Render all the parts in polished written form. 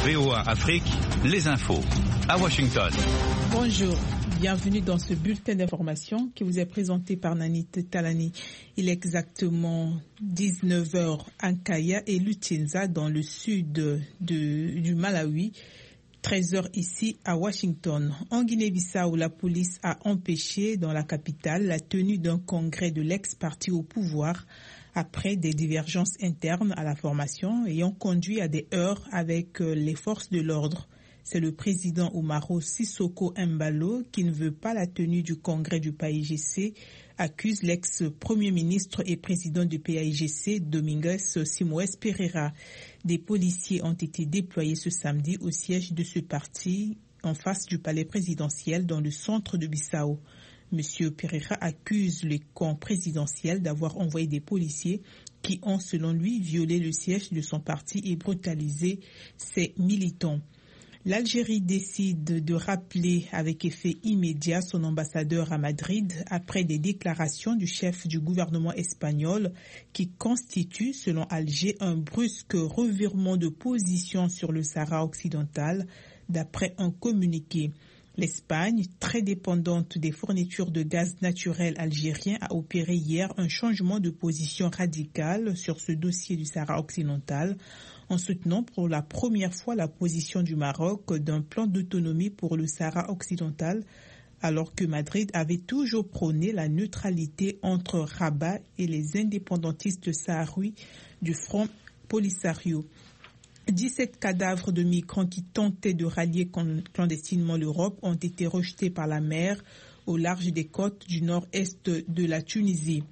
VOA Afrique, les infos. À Washington. Bonjour, bienvenue dans ce bulletin d'information qui vous est présenté par Nanit Talani. Il est exactement 19h à Kaya et Luchinza dans le sud du Malawi. 13h ici à Washington. En Guinée-Bissau, la police a empêché dans la capitale la tenue d'un congrès de l'ex-parti au pouvoir après des divergences internes à la formation ayant conduit à des heurts avec les forces de l'ordre. C'est le président Umaro Sissoko Embalo qui ne veut pas la tenue du congrès du PAIGC, accuse l'ex-premier ministre et président du PAIGC, Domingos Simoes Pereira. Des policiers ont été déployés ce samedi au siège de ce parti en face du palais présidentiel dans le centre de Bissau. Monsieur Pereira accuse le camp présidentiel d'avoir envoyé des policiers qui ont, selon lui, violé le siège de son parti et brutalisé ses militants. L'Algérie décide de rappeler avec effet immédiat son ambassadeur à Madrid après des déclarations du chef du gouvernement espagnol qui constituent, selon Alger, un brusque revirement de position sur le Sahara occidental, d'après un communiqué. L'Espagne, très dépendante des fournitures de gaz naturel algérien, a opéré hier un changement de position radical sur ce dossier du Sahara occidental, en soutenant pour la première fois la position du Maroc d'un plan d'autonomie pour le Sahara occidental, alors que Madrid avait toujours prôné la neutralité entre Rabat et les indépendantistes saharouis du Front Polisario. 17 cadavres de migrants qui tentaient de rallier clandestinement l'Europe ont été rejetés par la mer au large des côtes du nord-est de la Tunisie.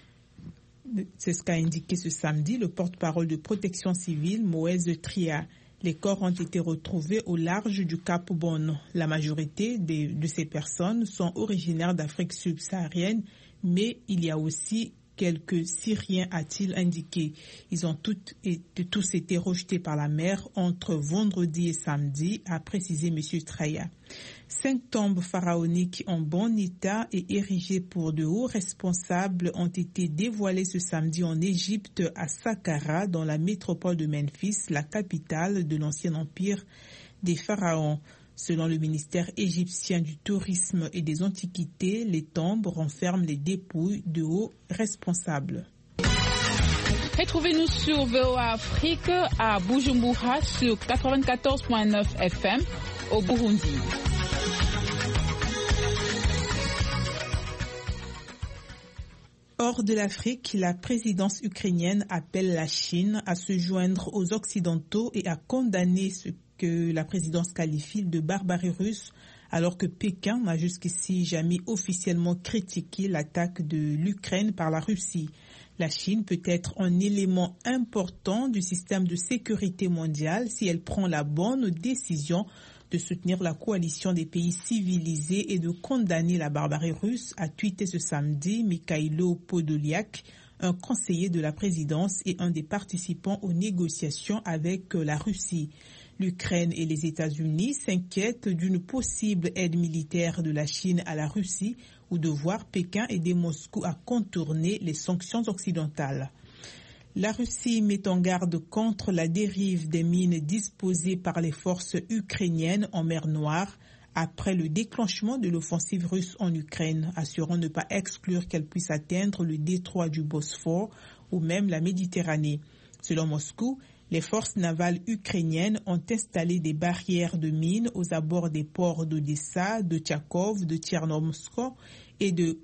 C'est ce qu'a indiqué ce samedi le porte-parole de Protection civile, Moez Tria. Les corps ont été retrouvés au large du Cap Bon. La majorité de ces personnes sont originaires d'Afrique subsaharienne, mais il y a aussi quelques Syriens, a-t-il indiqué. Ils ont tous été rejetés par la mer entre vendredi et samedi, a précisé M. Traya. 5 tombes pharaoniques en bon état et érigées pour de hauts responsables ont été dévoilées ce samedi en Égypte à Saqqara, dans la métropole de Memphis, la capitale de l'ancien empire des pharaons. Selon le ministère égyptien du tourisme et des antiquités, les tombes renferment les dépouilles de hauts responsables. Retrouvez-nous sur VOA Afrique à Bujumbura sur 94.9 FM au Burundi. Hors de l'Afrique, la présidence ukrainienne appelle la Chine à se joindre aux Occidentaux et à condamner ce que la présidence qualifie de barbarie russe, alors que Pékin n'a jusqu'ici jamais officiellement critiqué l'attaque de l'Ukraine par la Russie. La Chine peut être un élément important du système de sécurité mondial si elle prend la bonne décision de soutenir la coalition des pays civilisés et de condamner la barbarie russe, a tweeté ce samedi Mikhailo Podolyak, un conseiller de la présidence et un des participants aux négociations avec la Russie. L'Ukraine et les États-Unis s'inquiètent d'une possible aide militaire de la Chine à la Russie ou de voir Pékin aider Moscou à contourner les sanctions occidentales. La Russie met en garde contre la dérive des mines disposées par les forces ukrainiennes en mer Noire après le déclenchement de l'offensive russe en Ukraine, assurant ne pas exclure qu'elle puisse atteindre le détroit du Bosphore ou même la Méditerranée. Selon Moscou, les forces navales ukrainiennes ont installé des barrières de mines aux abords des ports d'Odessa, de Tchakov, de Tchernomorsk et de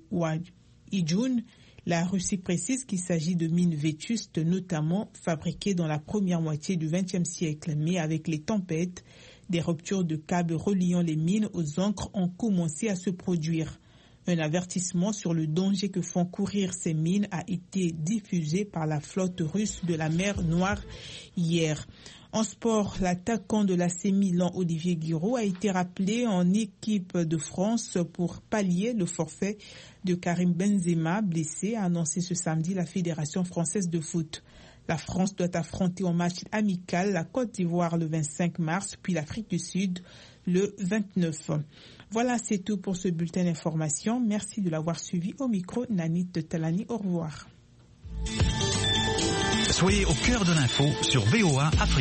Wadjun. La Russie précise qu'il s'agit de mines vétustes, notamment fabriquées dans la première moitié du XXe siècle. Mais avec les tempêtes, des ruptures de câbles reliant les mines aux ancres ont commencé à se produire. Un avertissement sur le danger que font courir ces mines a été diffusé par la flotte russe de la mer Noire hier. En sport, l'attaquant de l'AC Milan, Olivier Giroud, a été rappelé en équipe de France pour pallier le forfait de Karim Benzema, blessé, a annoncé ce samedi la Fédération française de foot. La France doit affronter en match amical la Côte d'Ivoire le 25 mars, puis l'Afrique du Sud le 29. Voilà, c'est tout pour ce bulletin d'information. Merci de l'avoir suivi. Au micro, Nanit Talani. Au revoir. Soyez au cœur de l'info sur VOA Afrique.